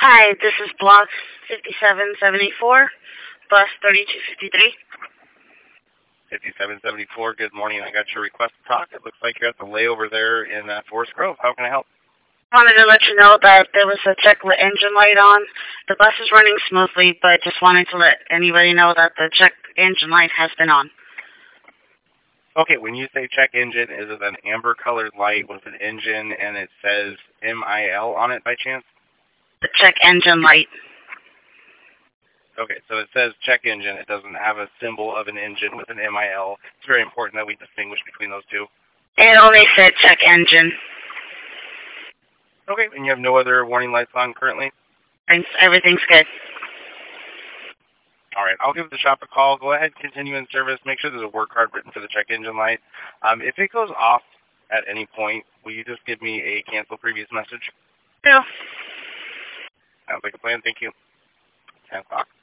Hi, this is Block 5774, bus 3253. 5774, good morning. I got your request to talk. It looks like you're at the layover there in Forest Grove. How can I help? Wanted to let you know that there was a check engine light on. The bus is running smoothly, but just wanted to let anybody know that the check engine light has been on. Okay, when you say check engine, is it an amber-colored light with an engine and it says MIL on it by chance? The check engine light. Okay, so it says check engine. It doesn't have a symbol of an engine with an MIL. It's very important that we distinguish between those two. It only said check engine. Okay, and you have no other warning lights on currently? Thanks. Everything's good. All right, I'll give the shop a call. Go ahead, continue in service. Make sure there's a work card written for the check engine light. If it goes off at any point, will you just give me a cancel previous message? Yeah. Sounds like a plan. Thank you. 10 o'clock.